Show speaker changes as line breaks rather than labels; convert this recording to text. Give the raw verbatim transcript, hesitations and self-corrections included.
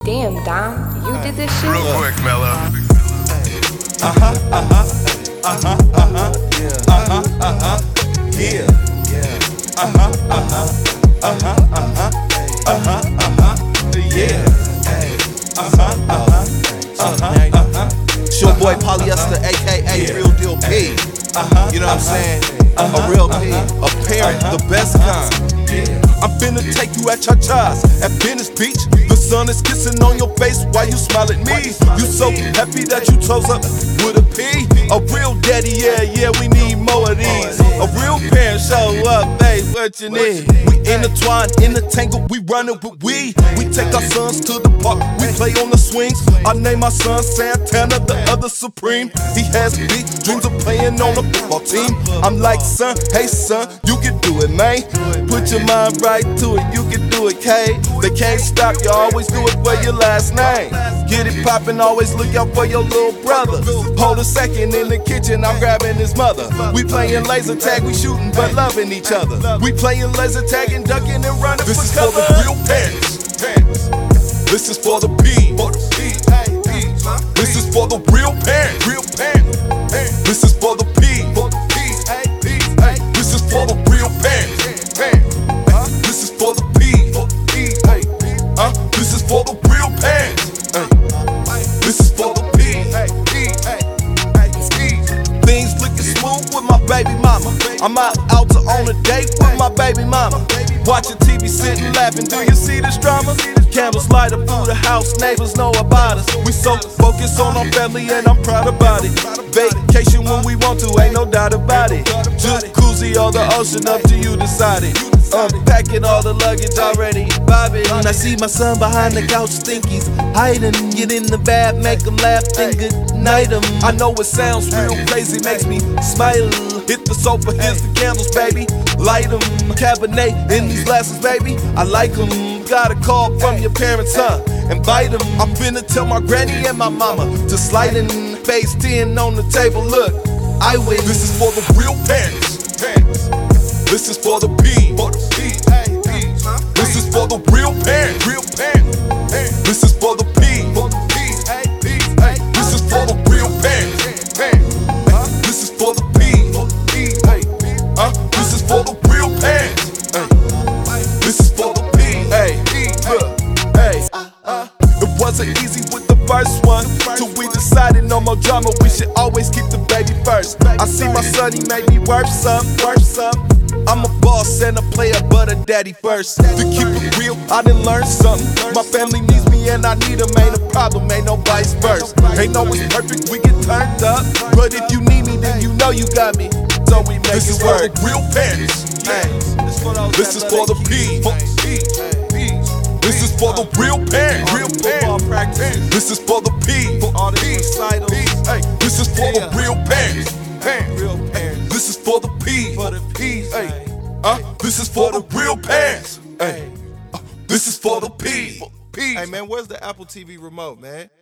Damn, Dom, you did this shit?
Real quick, Mello.
Uh-huh, uh-huh, uh-huh, uh-huh, uh-huh, uh-huh, yeah, yeah, uh-huh, uh-huh, uh-huh, uh-huh, uh-huh, uh-huh, yeah, uh-huh, uh-huh, uh-huh, uh-huh. It's your boy Polyester, aka Real Deal P. You know what I'm saying? A real P, a parent, the best kind. I'm finna take you at cha-chas at Venice Beach. The sun is kissing on your face while you smile at me. You so happy that you chose up with a P. A real daddy, yeah, yeah, we need more of these. A real parent, show up, babe, what you need. We intertwined, intertangled, we running with we. We take our sons to the park, we play on the swings. I name my son Santana, the other Supreme. He has big dreams of playing on a football team. I'm like, son, hey son, you can do it, man. Put your mind right to it, you can do it, K. They can't stop you, always do it for your last name. Get it poppin', always look out for your little brother. Hold a second in the kitchen, I'm grabbing his mother. We playin' laser tag, we shootin' but loving each other. We playin' laser tag and ducking and running. This is for the real parents. This is for the P. This is for the real parents. Real parents. This is for the P. This is for the real parents. This is for the P. Uh, this is for the real parents. This is for the P. Things looking smooth with my baby mama. I'm out, out to on a date with my baby mama. Watching T V, sitting laughing. Do you see this drama? Candles light up through the house, neighbors know about us. We so focused on our family and I'm proud about it. Vacation when we want to, ain't no doubt about it. Jacuzzi or the ocean, up to you decide it. Unpacking all the luggage already, bobbing. I see my son behind the couch, think he's hiding. Get in the bath, make him laugh, then good night him. I know it sounds real crazy, makes me smile. Hit the sofa, here's the candles, baby. Light them, Cabernet in these glasses, baby. I like them. Got a call from your parents, huh? Invite them. I'm finna tell my granny and my mama to slide in. Phase ten on the table, look, I win. This is for the real parents. This is for the P. This is for the real parents. Real parents. This is for the P. This is for the real parents. This is for the P. Uh, this is for the real parents. This is for the P. Hey, look, hey. It wasn't easy with the first one, till we decided no more drama. We should always keep the baby first. I see my son, he made me worth some, worth some. I'm a boss and a player, but a daddy first. To keep it real, I done learned something. My family needs me and I need them, ain't a problem, ain't no vice versa. Ain't always perfect, we get turned up. But if you need me, then you know you got me. So we make it work. This is for the real parents. This is for the P. This is for the real parents. Real parents. This is for the P. This is for the real parents. This is for the P. Hey, uh, this is for the real parents. Hey, uh, this is for the P.
Hey man, where's the Apple T V remote, man?